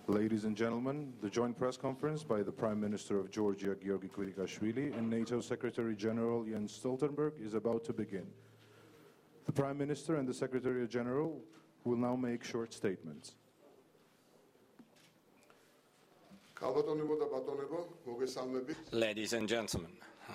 Ladies and gentlemen, the joint press conference by the Prime Minister of Georgia, Giorgi Kvirikashvili, and NATO Secretary General Jens Stoltenberg is about to begin. The Prime Minister and the Secretary General will now make short statements. Ladies and gentlemen,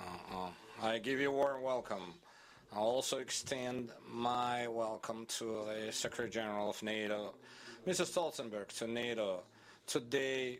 I give you a warm welcome. I also extend my welcome to the Secretary General of NATO, Mr. Stoltenberg, to NATO. Today,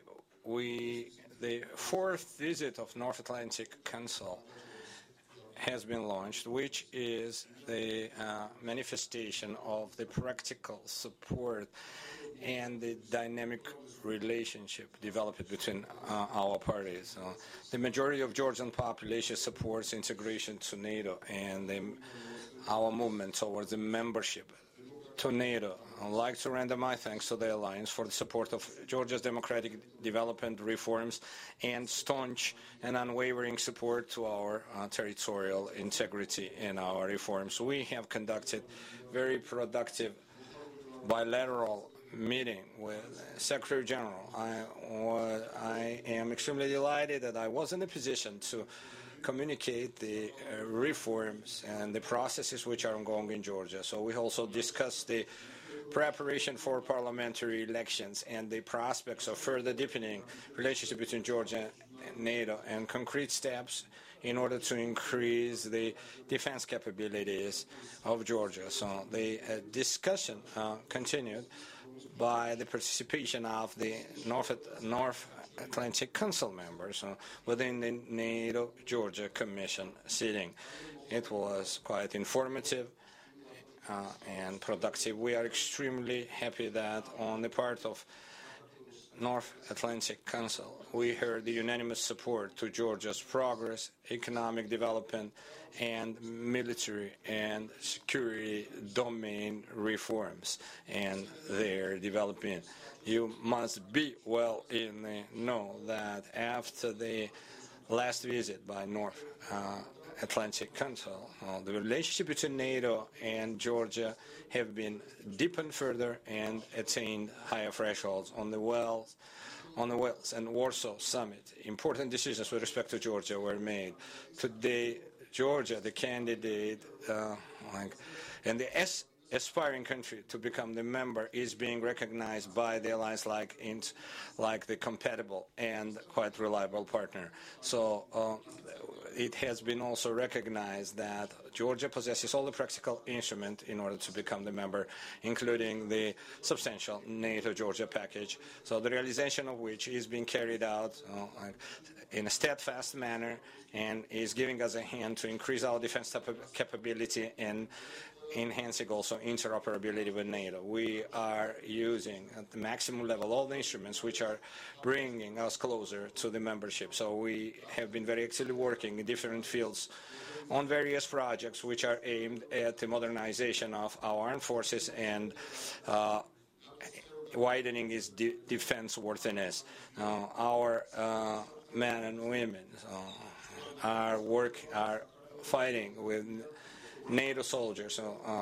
the fourth visit of North Atlantic Council has been launched, which is the manifestation of the practical support and the dynamic relationship developed between our parties. The majority of Georgian population supports integration to NATO and our movement towards the membership to NATO. I'd like to render my thanks to the Alliance for the support of Georgia's democratic development reforms and staunch and unwavering support to our territorial integrity and our reforms. We have conducted very productive bilateral meeting with Secretary General. I am extremely delighted that I was in a position to communicate the reforms and the processes which are ongoing in Georgia. So we also discussed the preparation for parliamentary elections and the prospects of further deepening relationship between Georgia and NATO and concrete steps in order to increase the defense capabilities of Georgia. So the discussion continued by the participation of the North Atlantic Council members within the NATO-Georgia Commission sitting. It was quite informative and productive. We are extremely happy that on the part of North Atlantic Council, we heard the unanimous support to Georgia's progress, economic development, and military and security domain reforms and their development. You must be well in the know that after the last visit by North Atlantic Council, the relationship between NATO and Georgia have been deepened further and attained higher thresholds on the Wales and Warsaw summit. Important decisions with respect to Georgia were made. Today, Georgia, the candidate and the aspiring country to become the member, is being recognized by the alliance like the compatible and quite reliable partner. So it has been also recognized that Georgia possesses all the practical instruments in order to become the member, including the substantial NATO-Georgia package, so the realization of which is being carried out in a steadfast manner and is giving us a hand to increase our defense capability and enhancing also interoperability with NATO. We are using at the maximum level all the instruments which are bringing us closer to the membership. So we have been very actively working in different fields on various projects which are aimed at the modernization of our armed forces and widening its defense worthiness. Our men and women are fighting with NATO soldiers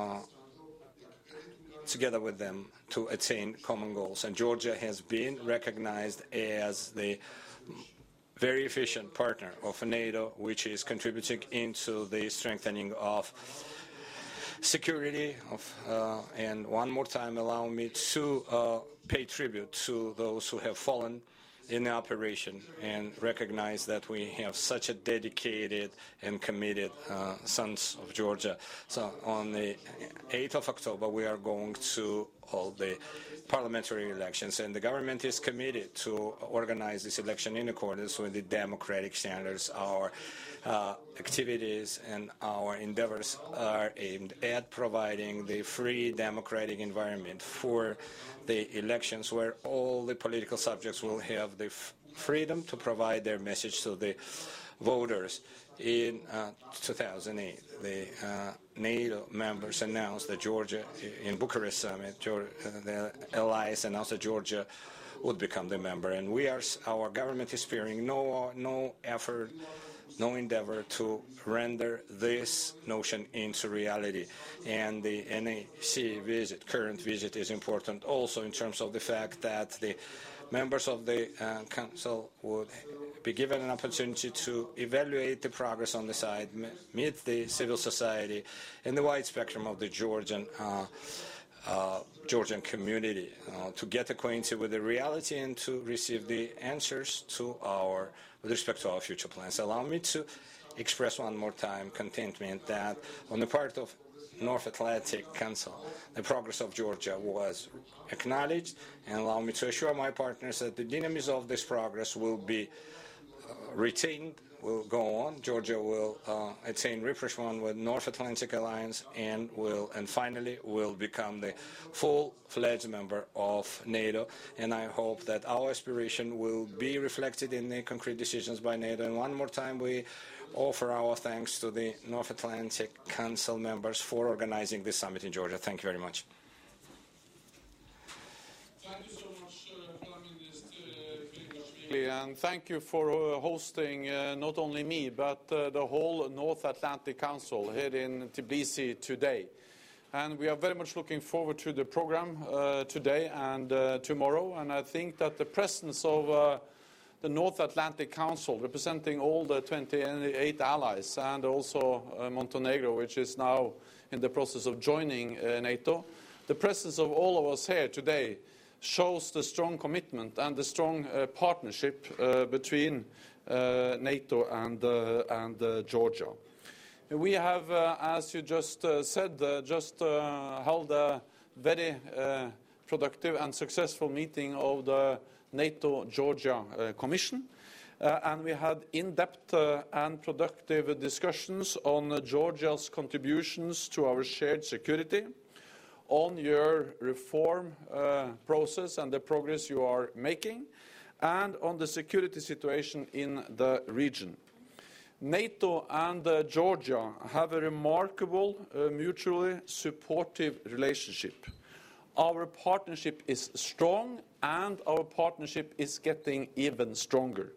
together with them to attain common goals. And Georgia has been recognized as the very efficient partner of NATO, which is contributing into the strengthening of security. And one more time, allow me to pay tribute to those who have fallen in the operation and recognize that we have such a dedicated and committed sons of Georgia. So on the 8th of October, we are going to hold the parliamentary elections, and the government is committed to organize this election in accordance with the democratic standards. Our activities and our endeavors are aimed at providing the free democratic environment for the elections where all the political subjects will have the freedom to provide their message to the voters. In 2008, the NATO members announced that Georgia, in Bucharest summit, the allies announced that Georgia would become the member, and our government is sparing no effort no endeavor to render this notion into reality. And the NAC visit, current visit, is important also in terms of the fact that the members of the Council would be given an opportunity to evaluate the progress on the side, meet the civil society and the wide spectrum of the Georgian community, to get acquainted with the reality and to receive the answers with respect to our future plans. Allow me to express one more time contentment that on the part of North Atlantic Council, the progress of Georgia was acknowledged, and allow me to assure my partners that the dynamism of this progress will be retained, will go on. Georgia will attain rapprochement with North Atlantic Alliance and finally will become the full-fledged member of NATO. And I hope that our aspiration will be reflected in the concrete decisions by NATO. And one more time, we offer our thanks to the North Atlantic Council members for organizing this summit in Georgia. Thank you very much. Thank you so much, Prime Minister Kvirikashvili, and thank you for hosting not only me, but the whole North Atlantic Council here in Tbilisi today. And we are very much looking forward to the program today and tomorrow. And I think that the presence of the North Atlantic Council, representing all the 28 allies, and also Montenegro, which is now in the process of joining NATO, the presence of all of us here today shows the strong commitment and the strong partnership between NATO and Georgia. We have, as you just said, held a very productive and successful meeting of the NATO-Georgia Commission, and we had in-depth and productive discussions on Georgia's contributions to our shared security, on your reform process and the progress you are making, and on the security situation in the region. NATO and Georgia have a remarkable, mutually supportive relationship. Our partnership is strong, and our partnership is getting even stronger.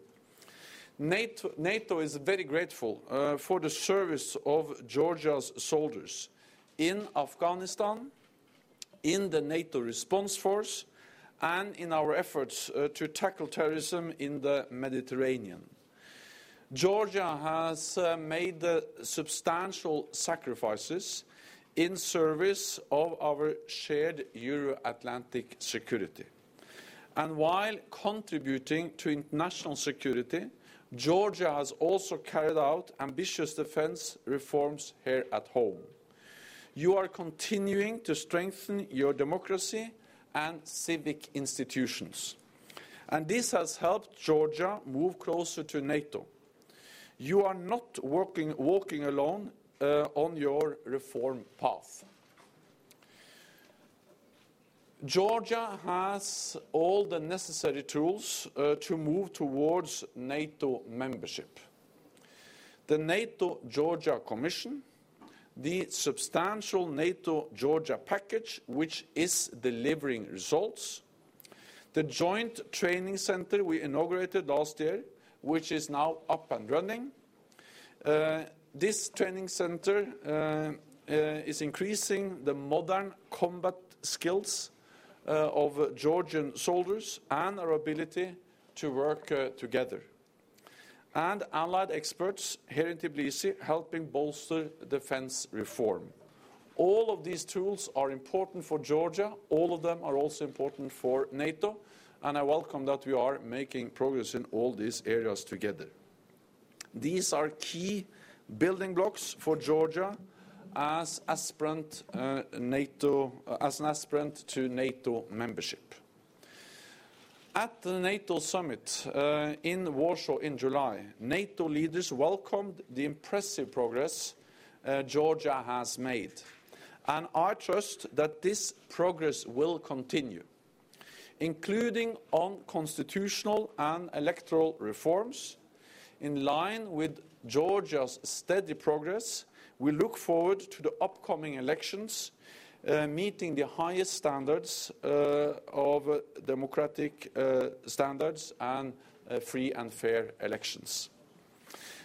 NATO is very grateful for the service of Georgia's soldiers in Afghanistan, in the NATO response force, and in our efforts to tackle terrorism in the Mediterranean. Georgia has made substantial sacrifices in service of our shared Euro-Atlantic security. And while contributing to international security, Georgia has also carried out ambitious defense reforms here at home. You are continuing to strengthen your democracy and civic institutions. And this has helped Georgia move closer to NATO. You are not walking alone on your reform path. Georgia has all the necessary tools to move towards NATO membership. The NATO-Georgia Commission, the substantial NATO-Georgia package, which is delivering results, the joint training center we inaugurated last year, which is now up and running. This training center is increasing the modern combat skills of Georgian soldiers and our ability to work together. And allied experts here in Tbilisi helping bolster defense reform. All of these tools are important for Georgia. All of them are also important for NATO. And I welcome that we are making progress in all these areas together. These are key building blocks for Georgia as an aspirant to NATO membership. At the NATO summit in Warsaw in July, NATO leaders welcomed the impressive progress Georgia has made. And I trust that this progress will continue, including on constitutional and electoral reforms. In line with Georgia's steady progress, we look forward to the upcoming elections, meeting the highest standards of democratic standards and free and fair elections.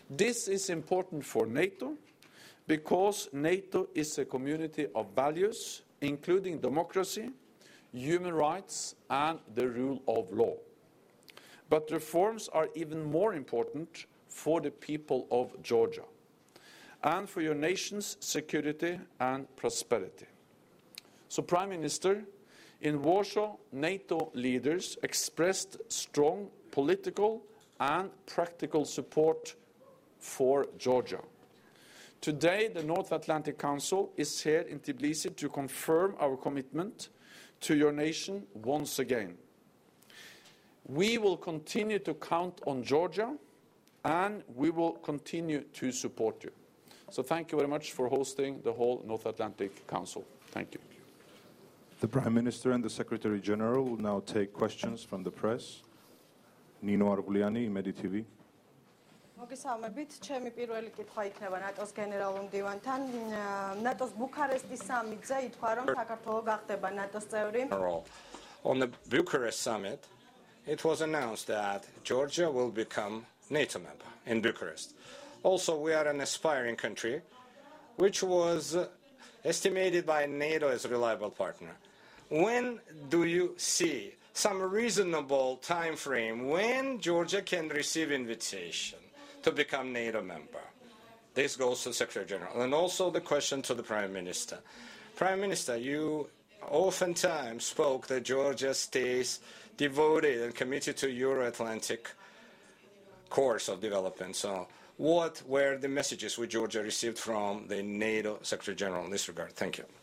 This is important for NATO because NATO is a community of values, including democracy, human rights, and the rule of law. But reforms are even more important for the people of Georgia and for your nation's security and prosperity. So, Prime Minister, in Warsaw, NATO leaders expressed strong political and practical support for Georgia. Today, the North Atlantic Council is here in Tbilisi to confirm our commitment to your nation once again. We will continue to count on Georgia, and we will continue to support you. So thank you very much for hosting the whole North Atlantic Council. Thank you. The Prime Minister and the Secretary General will now take questions from the press. Nino Arguliani, MediTV. მოგესალმებით, ჩემი პირველი კითხვა იქნება ნატოს გენერალურ მდივანთან. ნატოს ბუქარესტის სამიტზე ითქვა, რომ საქართველო გახდება ნატოს წევრი. On the Bucharest summit, it was announced that Georgia will become NATO member in Bucharest. Also, we are an aspiring country, which was estimated by NATO as a reliable partner. When do you see some reasonable time frame when Georgia can receive invitation to become NATO member? This goes to the Secretary General. And also the question to the Prime Minister. Prime Minister, you oftentimes spoke that Georgia stays devoted and committed to Euro-Atlantic course of development. So what were the messages which Georgia received from the NATO Secretary General in this regard? Thank you.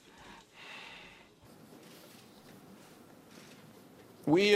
We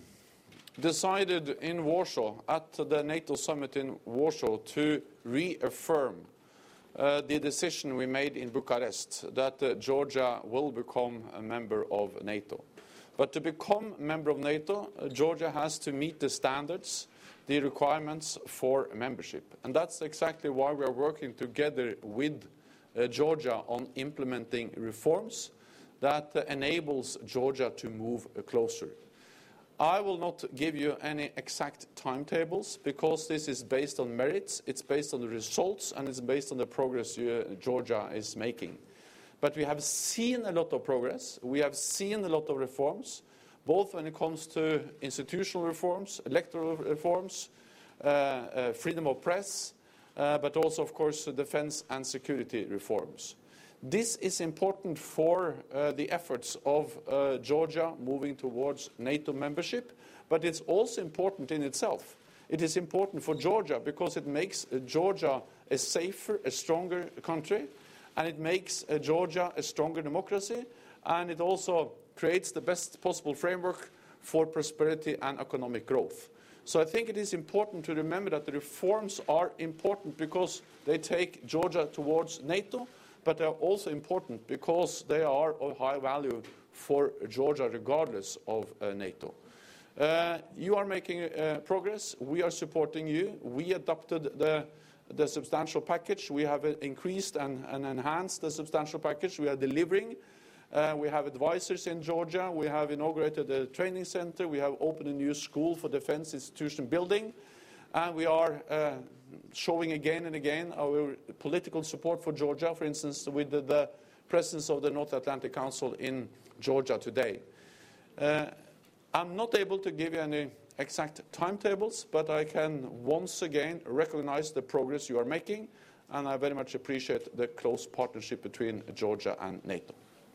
decided in Warsaw, at the NATO summit in Warsaw, to reaffirm the decision we made in Bucharest that Georgia will become a member of NATO. But to become a member of NATO, Georgia has to meet the standards, the requirements for membership. And that's exactly why we are working together with Georgia on implementing reforms that enables Georgia to move closer. I will not give you any exact timetables because this is based on merits, it's based on the results, and it's based on the progress Georgia is making. But we have seen a lot of progress, we have seen a lot of reforms, both when it comes to institutional reforms, electoral reforms, freedom of press, but also, of course, defense and security reforms. This is important for the efforts of Georgia moving towards NATO membership, but it's also important in itself. It is important for Georgia because it makes Georgia a safer, a stronger country, and it makes Georgia a stronger democracy, and it also creates the best possible framework for prosperity and economic growth. So I think it is important to remember that the reforms are important because they take Georgia towards NATO, but they are also important because they are of high value for Georgia regardless of NATO. You are making progress. We are supporting you. We adopted the substantial package. We have increased and enhanced the substantial package. We are delivering. We have advisors in Georgia. We have inaugurated a training center. We have opened a new school for defense institution building. And we are showing again and again our political support for Georgia, for instance, with the presence of the North Atlantic Council in Georgia today. I'm not able to give you any exact timetables, but I can once again recognize the progress you are making, and I very much appreciate the close partnership between Georgia and NATO.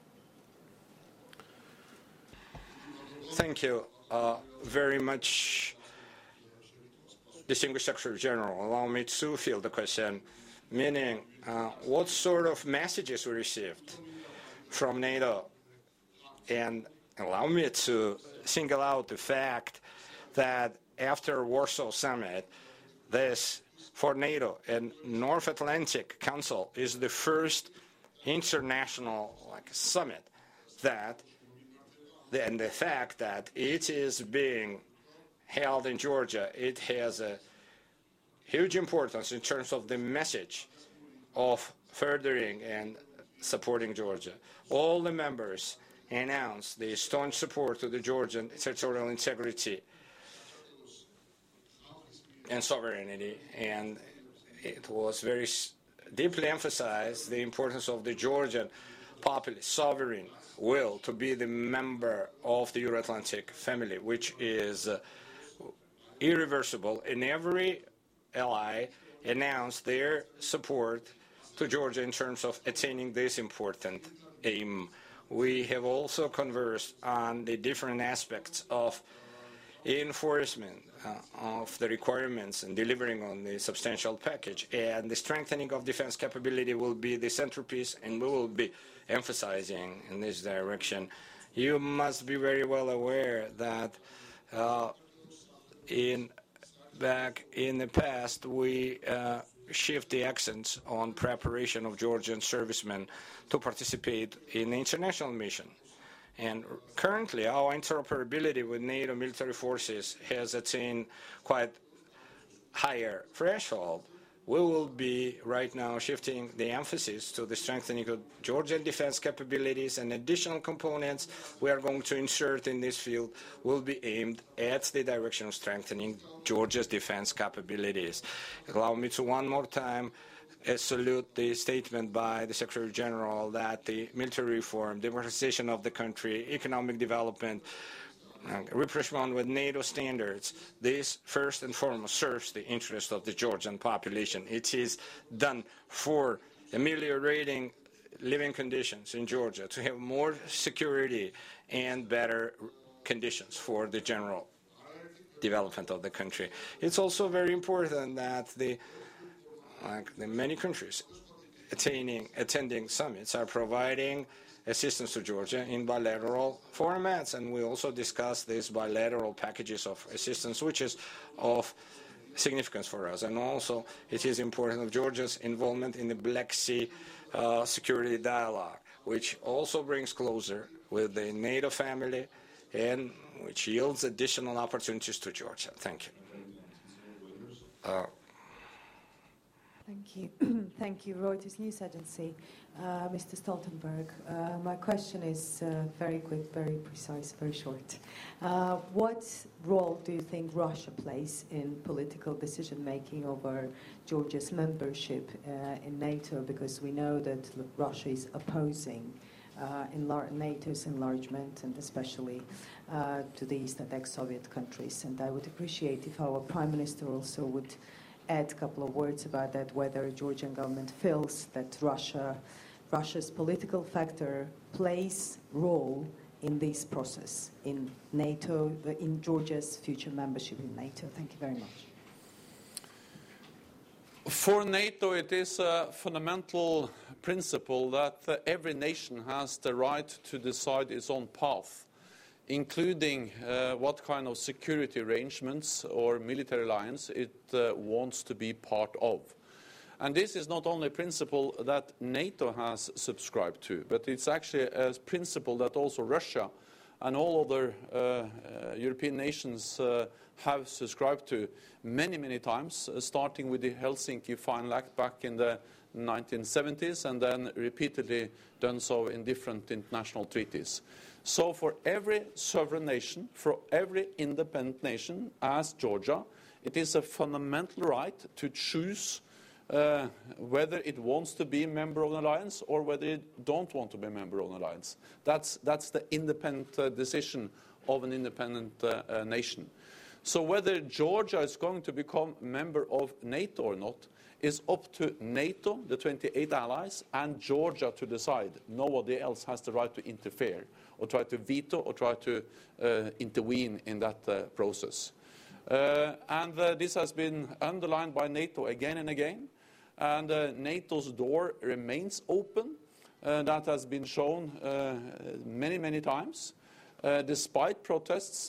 Thank you very much, Distinguished Secretary General. Allow me to field the question, meaning what sort of messages we received from NATO, and allow me to single out the fact that after Warsaw Summit, this, for NATO and North Atlantic Council, is the first international summit that, and the fact that it is being held in Georgia, it has a huge importance in terms of the message of furthering and supporting Georgia. All the members announced the staunch support to the Georgian territorial integrity and sovereignty, and it was very deeply emphasized the importance of the Georgian populist sovereign will to be the member of the Euro-Atlantic family, which is irreversible. And every ally announced their support to Georgia in terms of attaining this important aim. We have also conversed on the different aspects of enforcement of the requirements and delivering on the substantial package, and the strengthening of defense capability will be the centerpiece, and we will be emphasizing in this direction. You must be very well aware that back in the past we shift the accents on preparation of Georgian servicemen to participate in the international mission. And currently, our interoperability with NATO military forces has attained quite higher threshold. We will be right now shifting the emphasis to the strengthening of Georgian defense capabilities, and additional components we are going to insert in this field will be aimed at the direction of strengthening Georgia's defense capabilities. Allow me to one more time salute the statement by the Secretary General that the military reform, democratization of the country, economic development, rapprochement with NATO standards, this first and foremost serves the interest of the Georgian population. It is done for ameliorating living conditions in Georgia, to have more security and better conditions for the general development of the country. It's also very important that the many countries attending summits are providing assistance to Georgia in bilateral formats, and we also discussed these bilateral packages of assistance, which is of significance for us. And also, it is important of Georgia's involvement in the Black Sea security dialogue, which also brings closer with the NATO family and which yields additional opportunities to Georgia. Thank you. Thank you. Thank you, Reuters News Agency. Mr. Stoltenberg, my question is very quick, very precise, very short. What role do you think Russia plays in political decision-making over Georgia's membership in NATO? Because we know that Russia is opposing NATO's enlargement, and especially to the East and ex-Soviet countries. And I would appreciate if our Prime Minister also would add a couple of words about that, whether the Georgian government feels that Russia's political factor plays role in this process, in NATO, in Georgia's future membership in NATO. Thank you very much. For NATO, it is a fundamental principle that every nation has the right to decide its own path, including what kind of security arrangements or military alliance it wants to be part of. And this is not only a principle that NATO has subscribed to, but it's actually a principle that also Russia and all other European nations have subscribed to many, many times, starting with the Helsinki Final Act back in the 1970s, and then repeatedly done so in different international treaties. So for every sovereign nation, for every independent nation, as Georgia, it is a fundamental right to choose whether it wants to be a member of an alliance or whether it don't want to be a member of an alliance. That's the independent decision of an independent nation. So whether Georgia is going to become a member of NATO or not is up to NATO, the 28 allies, and Georgia to decide. Nobody else has the right to interfere or try to veto or try to intervene in that process. And this has been underlined by NATO again and again. And NATO's door remains open. That has been shown many, many times, despite protests,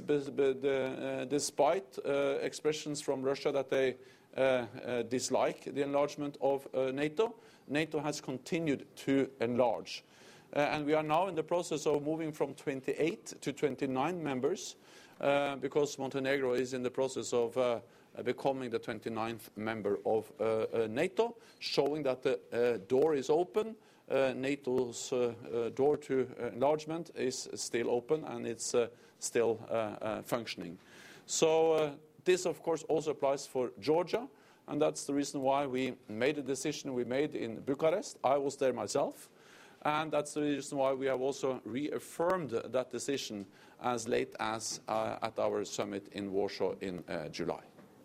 despite expressions from Russia that they dislike the enlargement of NATO. NATO has continued to enlarge. And we are now in the process of moving from 28 to 29 members because Montenegro is in the process of becoming the 29th member of NATO, showing that the door is open. NATO's door to enlargement is still open, and it's still functioning. So this, of course, also applies for Georgia. and that's the reason why we made the decision we made in Bucharest. I was there myself, and that's the reason why we have also reaffirmed that decision as late as at our summit in Warsaw in July.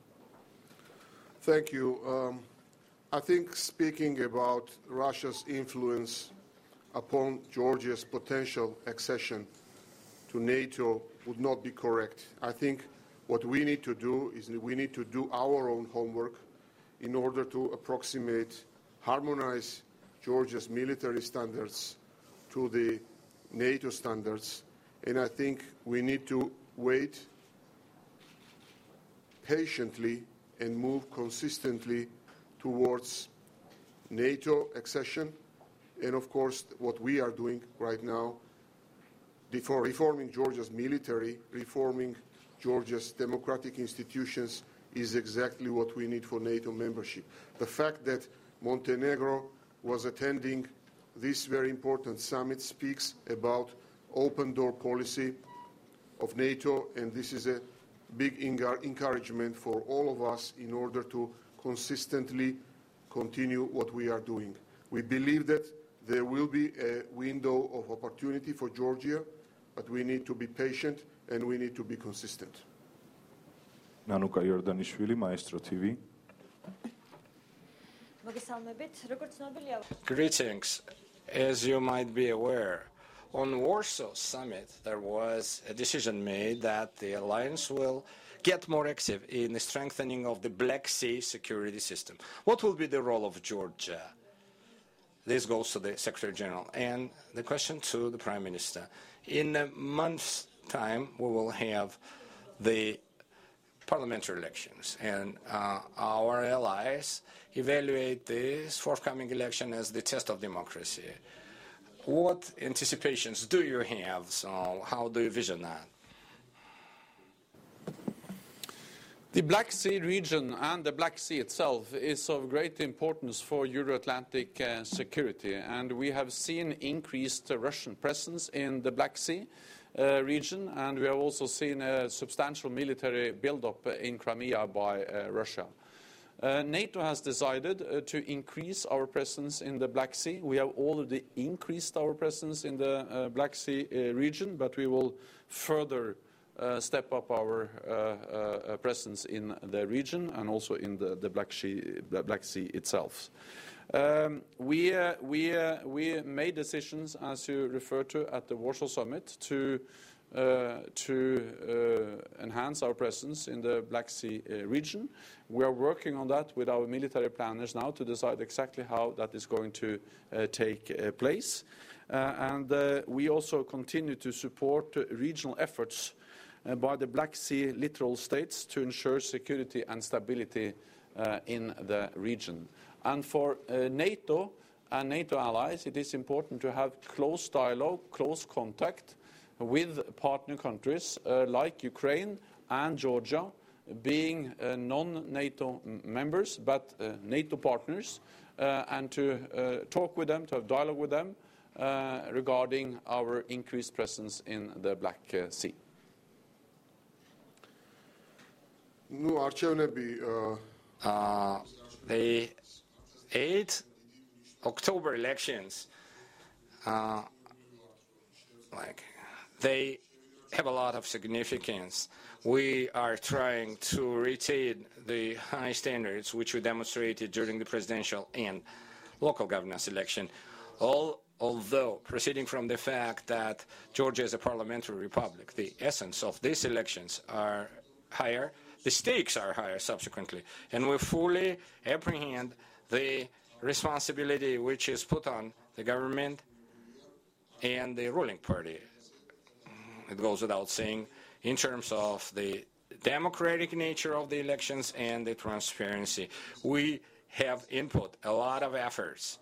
Thank you. I think speaking about Russia's influence upon Georgia's potential accession to NATO would not be correct. I think what we need to do is we need to do our own homework in order to approximate, harmonize Georgia's military standards to the NATO standards. And I think we need to wait patiently and move consistently towards NATO accession. And of course, what we are doing right now, for reforming Georgia's military, reforming Georgia's democratic institutions, is exactly what we need for NATO membership. The fact that Montenegro was attending this very important summit speaks about open door policy of NATO, and this is a big encouragement for all of us in order to consistently continue what we are doing. We believe that there will be a window of opportunity for Georgia, but we need to be patient and we need to be consistent. Nanuka Iordanishvili, Maestro TV. Greetings. As you might be aware, on Warsaw Summit, there was a decision made that the alliance will get more active in the strengthening of the Black Sea security system. What will be the role of Georgia? This goes to the Secretary General. And the question to the Prime Minister. In a month's time, we will have the parliamentary elections, and our allies evaluate this forthcoming election as the test of democracy. What anticipations do you have? So how do you vision that? The Black Sea region and the Black Sea itself is of great importance for Euro-Atlantic security, and we have seen increased Russian presence in the Black Sea region, and we have also seen a substantial military buildup in Crimea by Russia. NATO has decided to increase our presence in the Black Sea. We have already increased our presence in the Black Sea region, but we will further step up our presence in the region and also in the Black Sea itself. We made decisions, as you referred to, at the Warsaw Summit to enhance our presence in the Black Sea region. We are working on that with our military planners now to decide exactly how that is going to take place. And we also continue to support regional efforts by the Black Sea littoral states to ensure security and stability in the region. And for NATO and NATO allies, it is important to have close dialogue, close contact with partner countries like Ukraine and Georgia, being non-NATO members but NATO partners, and to talk with them, to have dialogue with them regarding our increased presence in the Black Sea. The 8 October elections, they have a lot of significance. We are trying to retain the high standards which we demonstrated during the presidential and local governance election. Although proceeding from the fact that Georgia is a parliamentary republic, the essence of these elections are higher, the stakes are higher subsequently, and we fully apprehend the responsibility which is put on the government and the ruling party. It goes without saying in terms of the democratic nature of the elections and the transparency. We have input a lot of efforts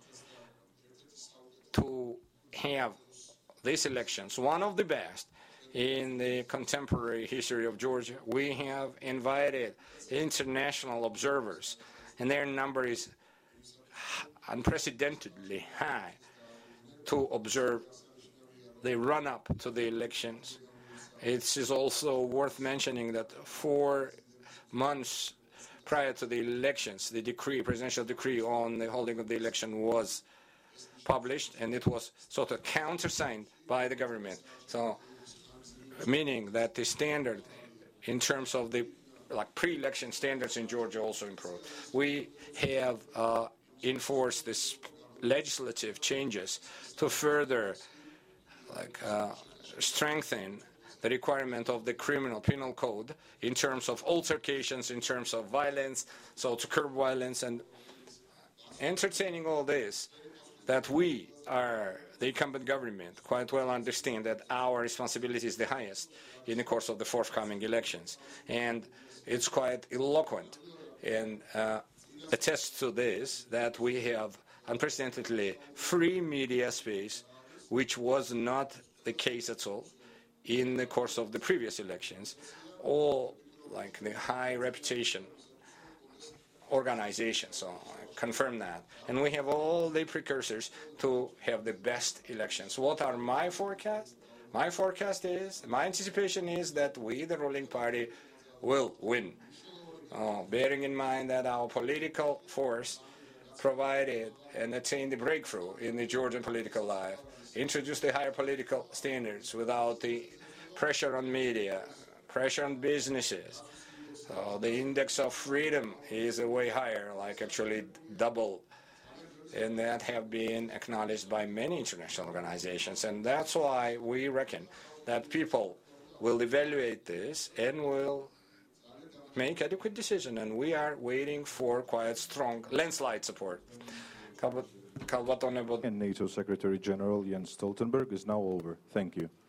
to have these elections one of the best in the contemporary history of Georgia. We have invited international observers, and their number is unprecedentedly high, to observe the run-up to the elections. It is also worth mentioning that 4 months prior to the elections, the presidential decree on the holding of the election was published, and it was sort of countersigned by the government. So, meaning that the standard in terms of the pre-election standards in Georgia also improved. We have enforced this legislative changes to further strengthen the requirement of the criminal penal code in terms of altercations, in terms of violence, so to curb violence. And entertaining all this, that we are the incumbent government quite well understand that our responsibility is the highest in the course of the forthcoming elections. And it's quite eloquent and attests to this that we have unprecedentedly free media space, which was not the case at all in the course of the previous elections, or the high reputation organization. So I confirm that. And we have all the precursors to have the best elections. What are my forecasts? My forecast is, my anticipation is that we, the ruling party, will win. Bearing in mind that our political force provided and attained the breakthrough in the Georgian political life, introduced the higher political standards without the pressure on media, pressure on businesses. The index of freedom is way higher, actually double, and that have been acknowledged by many international organizations. And that's why we reckon that people will evaluate this and will make adequate decision, and we are waiting for quite strong landslide support. And NATO Secretary General Jens Stoltenberg is now over. Thank you.